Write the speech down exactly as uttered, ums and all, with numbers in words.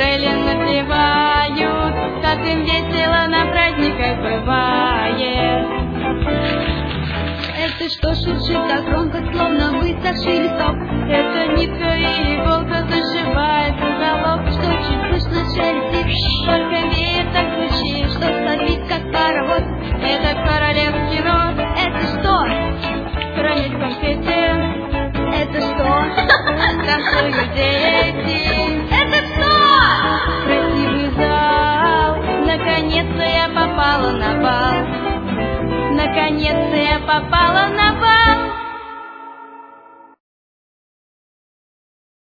фрейлин напевают, как им весело на праздниках бывает. Это что шуршит так громко, словно высохший листок? Это нитка и иголка зашивает уголок, что чуть слышно шелестит, только веет так звучит, что стоит как паровоз. Это королевский рот. Это что? Хранить конфеты. Это что? Танцуют дети. Это что? Красивый зал. Наконец-то я попала на бал. Наконец-то я попала